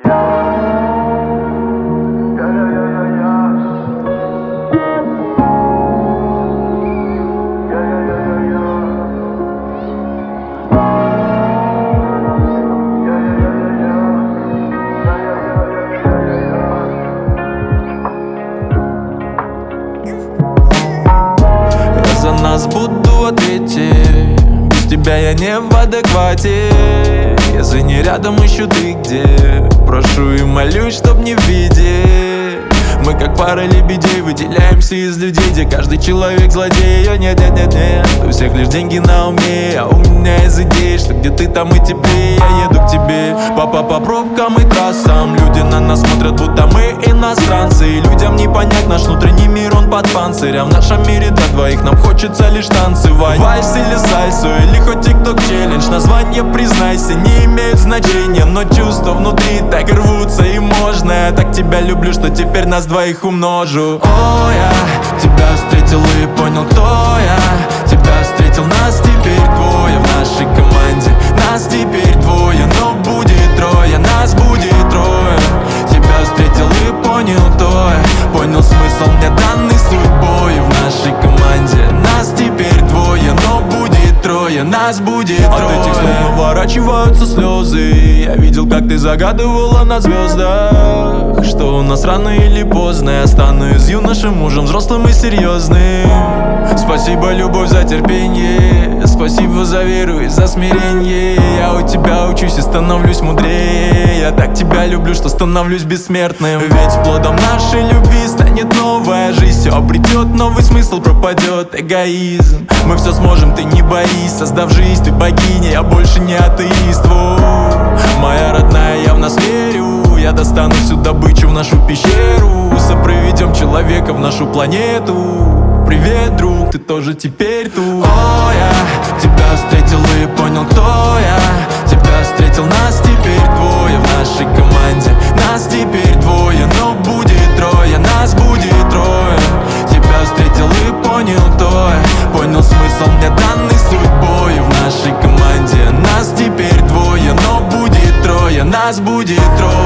За нас буду ответить. Без тебя я не в адеквате. Если не рядом, ищу ты где. Прошу и молюсь, чтоб не в беде. Мы как пара лебедей выделяемся из людей, где каждый человек злодей. Нет, у всех лишь деньги на уме, а у меня из идей, что где ты, там и теплее. Я еду к тебе по пробкам и трассам. Люди на нас смотрят, будто мы иностранцы. И людям не понять наш внутренний мир, он под панцирем. В нашем мире для двоих нам хочется лишь танцевать. Вальс или сальсу, или хоть тикток челлендж. Названия, признайся, не имеют значения, но чувства внутри так рвутся, и можно. Я так тебя люблю, что теперь нас двоих умножу. О, я тебя встретил и понял, кто я. Тебя встретил, нас теперь двое в нашей команде. Нас теперь двое, но будет трое. Нас будет трое. Тебя встретил и понял, кто я. Понял смысл мне данный судьбой в нашей команде. Нас теперь двое, но будет трое. Нас будет трое. От этих слов наворачиваются слезы. Я видел, как ты загадывала на звездах, что у нас рано или поздно я стану из юноши мужем взрослым и серьезным. Спасибо, любовь, за терпение. Спасибо за веру и за смирение. Я у тебя учусь и становлюсь мудрее. Я так тебя люблю, что становлюсь бессмертным. Ведь плодом нашей любви станет новая жизнь. Все обретет новый смысл, пропадет эгоизм. Мы все сможем, ты не боись. Создав жизнь, ты богиня, я больше не атеист. Моя родная, я в нас верю. Я достану всю добычу в нашу пещеру. Сопроведем человека в нашу планету. Привет, друг, ты тоже теперь тут. О, я тебя встретил и понял, кто я. Тебя встретил, нас теперь двое в нашей команде. Нас теперь двое, но будет трое. Нас будет трое. Тебя встретил и понял, кто я. Понял смысл мне данный судьбой в нашей команде. Нас теперь двое, но будет трое. Нас будет трое.